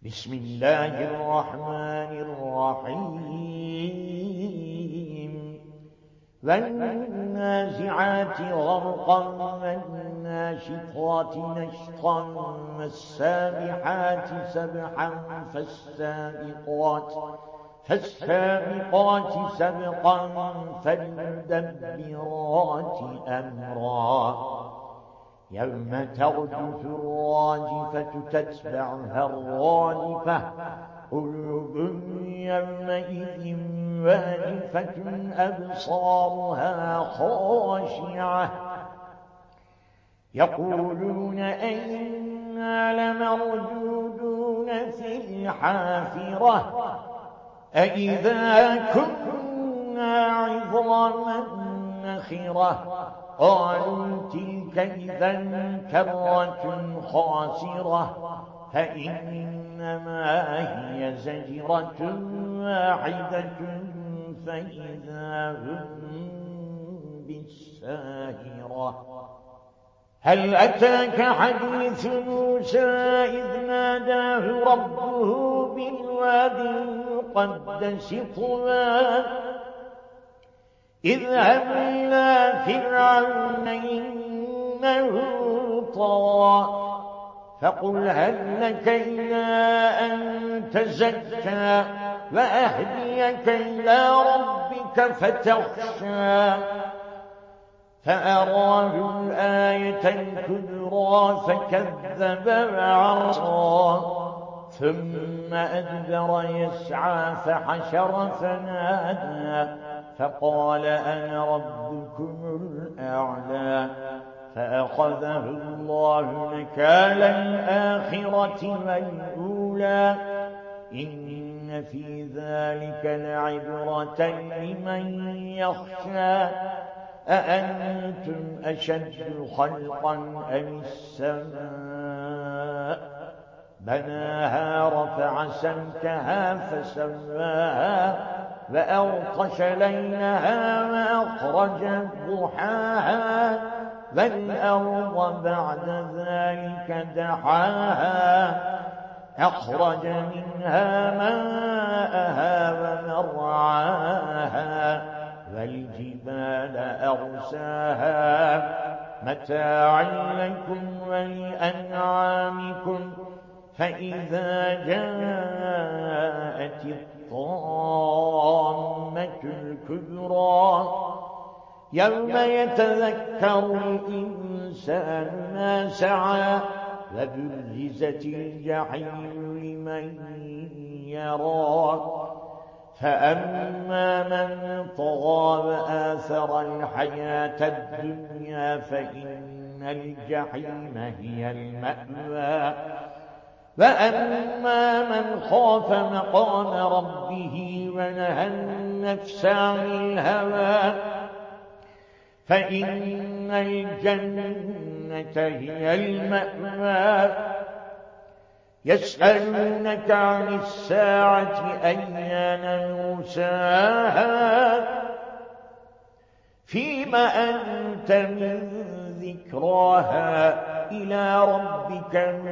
بسم الله الرحمن الرحيم والنازعات غرقا والناشطات نشطا والسابحات سبحا فالسابقات سبقا فالمدبرات أمرا يوم ترجف الراجفة تتبعها الرادفة قلوب يومئذ واجفة أبصارها خاشعة يقولون أئنا لمردودون في الحافرة أئذا كنا عظاما نخرة قالوا تلك إذا كرة خاسرة فإنما هي زجرة واحدة فإذا هم بالساهرة هل أتاك حديث موسى إذ ناداه ربه بالوادي المقدس طوى اذهب إلى فرعون إنه طغى فقل هل لك إلى أن تزكى وأهديك إلى ربك فتخشى فأراه الآية الكبرى فكذب وعصى ثم أدبر يسعى فحشر فنادى فقال أنا ربكم الأعلى فأخذه الله نكال الآخرة والأولى إن في ذلك لعبرة لمن يخشى أأنتم أشد خلقا أم السماء بناها رفع سمكها فسواها وأغطش ليلها وأخرج ضحاها والأرض بعد ذلك دحاها أخرج منها ماءها ومرعاها والجبال أرساها متاعا لكم ولأنعامكم فإذا جاءت الطامة الكبرى يوم يتذكر الإنسان ما سعى وبرزت الجحيم لمن يرى فأما من طغى وآثر الحياة الدنيا فإن الجحيم هي المأوى وأما من خاف مقام ربه ونهى النفس عن الهوى فإن الجنة هي المأوى يسألونك عن الساعة أيان مرساها فيما أنت من ذكراها إلى ربك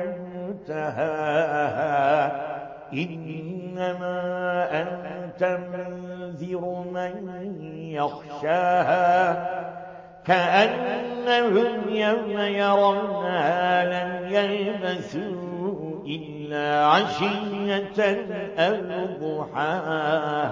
منتهاها إنما أنت منذر من يخشاها كأنهم يوم يرونها لم يلبثوا إلا عشية أو ضحاها